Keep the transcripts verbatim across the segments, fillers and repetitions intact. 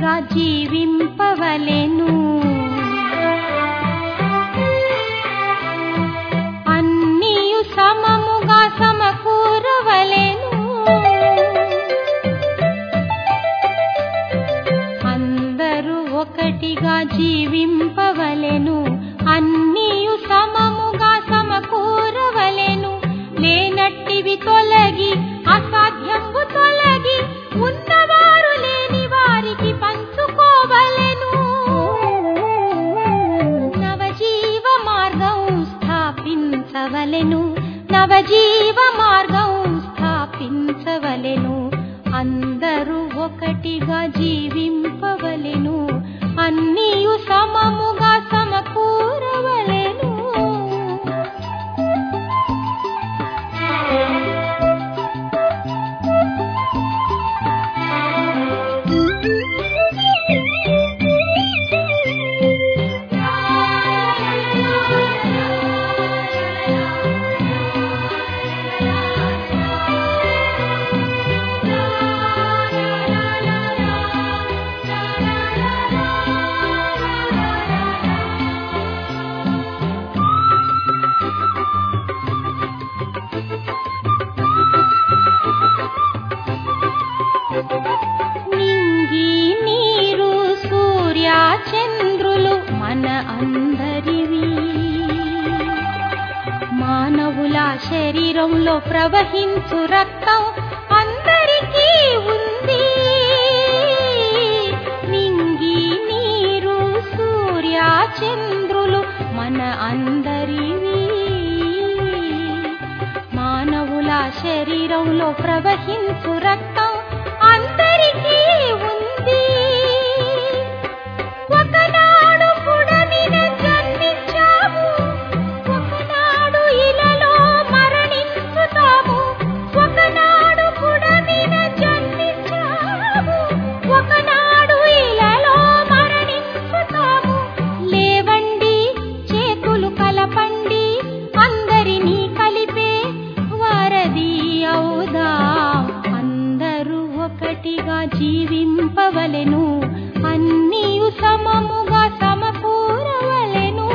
ఒకటిగా జీవింపవలెను. అన్నియు సమముగా సమకూరవలెను. అందరూ ఒకటిగా జీవింపవలెను. అన్నియు సమముగా సమకూరవలెను. లేనట్టివి తొలగి అసాధ్యంబు తొలగి ఉన్నవారు లేని వారికి పంచుకోవలెను. నవజీవ మార్గం స్థాపించవలెను. నవజీవ మార్గం స్థాపించవలెను. అందరూ ఒకటిగా జీవింపవలెను. అన్నియు సమముగా సమకూరవలెను. నింగి నీరు సూర్య చంద్రులు మన అందరివి. మానవుల శరీరంలో ప్రవహించు రక్తం అందరికీ ఉంది. నింగి నీరు సూర్య చంద్రులు మన అందరివి. మానవుల శరీరంలో ప్రవహించు రక్తం అందరికీ ఉంది. ఒకనాడు పుడమిన జన్మించాము, ఒకనాడు ఇలలో మరణించుతాము. ఒకనాడు పుడమిన జన్మించాము, ఒకనాడు ఇలలో మరణించుతాము. లేవండి చేతులు కలపండి, అందరినీ కలిపే వారధి అవుదాం. అందరూ ఒకటిగా జీవింపవలెను. అన్నియు సమముగా సమకూరవలెను.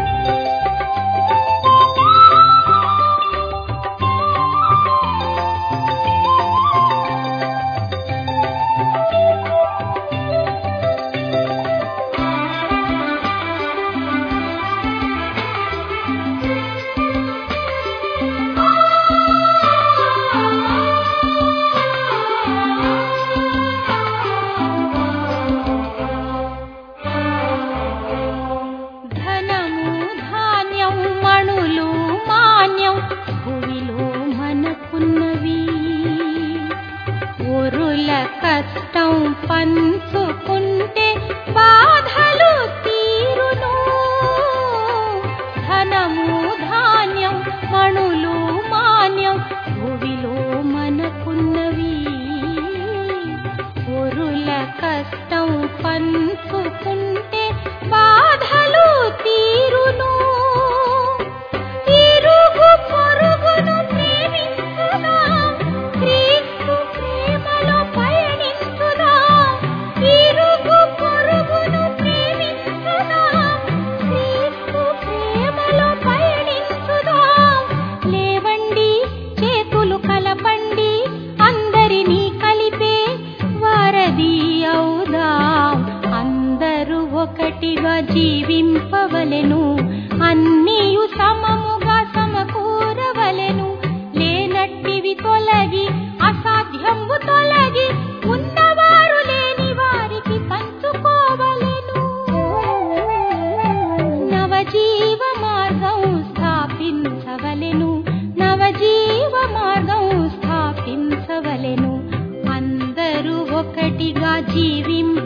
కష్టం పంచుకుంటే బాధలు తీరును. ధనము ధాన్యం మణులు మాన్యం భూమిలో మనకున్నవి. ఒరుల కష్టం పంచుకుంటే బాధలు తీరును. ఇరుగు పొరుగును ప్రేమించుదాం, క్రీస్తు ప్రేమలో పయనించుదాం. ఇరుగు పొరుగును ప్రేమించుదాం, క్రీస్తు ప్రేమలో పయనించుదాం. లేవండి చేతులు కలపండి, అందరినీ కలిపే వారధి అవుదాం. అందరూ ఒకటిగా జీవింపవలెను. అన్నియు సమముగా సమకూరవలెను. లేనట్టివి తొలగి అసాధ్యంబు తొలగి ఉన్నవారు లేని వారికి పంచుకోవలెను. నవజీవ మార్గం స్థాపించవలెను. నవజీవ మార్గం స్థాపించవలెను. అందరూ ఒకటిగా జీవింప